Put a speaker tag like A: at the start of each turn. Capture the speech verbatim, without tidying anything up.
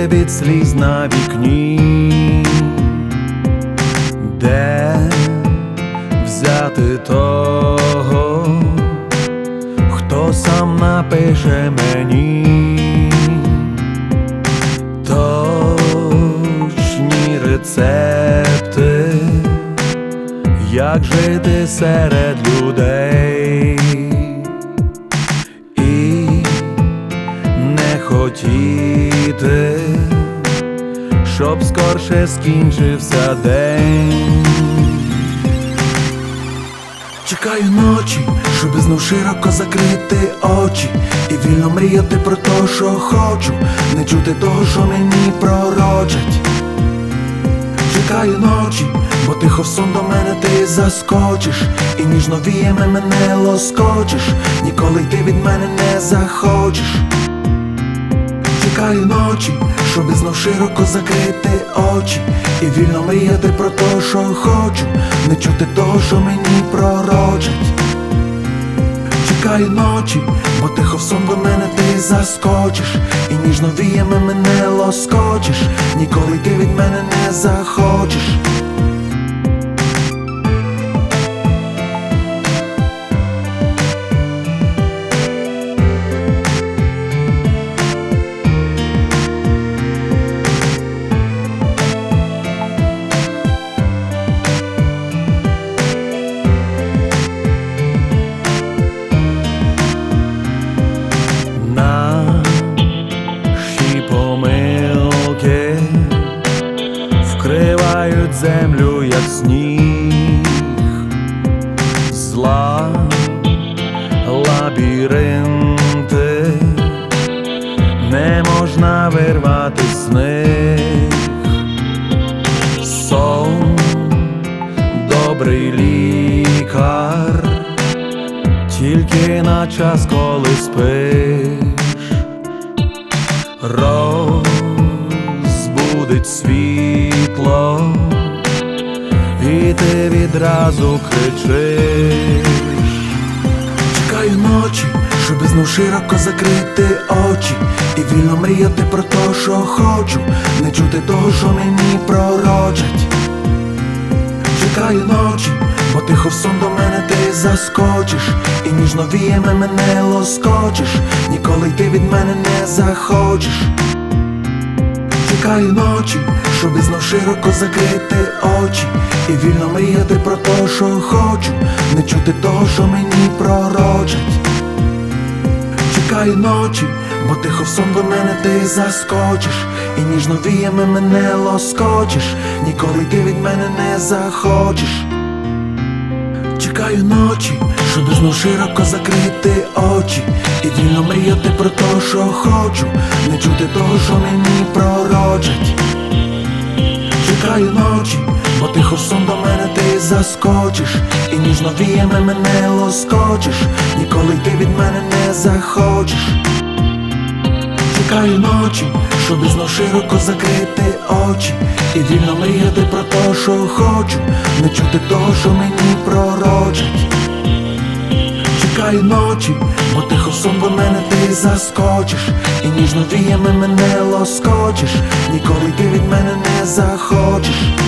A: вітрити від сліз на вікні. Де взяти того, хто сам напише мені точні рецепти, як жити серед людей і не хотіти, щоб скорше скінчився день. Чекаю ночі, щоби знов широко закрити очі і вільно мріяти про те, що хочу, не чути того, що мені пророчать. Чекаю ночі, бо тихо в сон до мене ти заскочиш і ніжно віями мене лоскочиш, ніколи йти від мене не захочеш. Чекаю ночі, щоби знов широко закрити очі і вільно мріяти про те, що хочу, не чути того, що мені пророчать. Чекаю ночі, бо тихо в сон до мене ти заскочиш і ніжно віями мене лоскочиш, ніколи йти від мене не захочеш. Вкривають землю, як сніг, зла, лабіринти, не можна вирвати з них. Сон, добрий лікар, тільки на час, коли спиш. Розбудить світло, і ти відразу кричиш. Чекаю ночі, щоби знов широко закрити очі і вільно мріяти про те, що хочу, не чути того, що мені пророчать. Чекаю ночі, бо тихо в сон до мене ти заскочиш і ніжно віями мене лоскочиш, ніколи йти від мене не захочеш. Чекаю ночі, щоби знов широко закрити очі і вільно мріяти про те, що хочу, не чути того, що мені пророчать. Чекаю ночі, бо тихо в сон до мене ти заскочиш і ніжно віями мене лоскочиш, ніколи йти від мене не захочеш. Чекаю ночі, щоби знов широко закрити очі і вільно мріяти про те, що хочу, не чути того, що мені пророчать. Чекаю ночі, бо тихо в сон до мене ти заскочиш і ніжно віями мене лоскочиш, ніколи йти від мене не захочеш. Чекаю ночі, щоби знов широко закрити очі і вільно мріяти про те, що хочу, не чути того, що мені пророчать. Чекаю ночі, бо тихо в сон до мене ти заскочиш і ніжно віями мене лоскочиш, ніколи йти від мене не захочеш.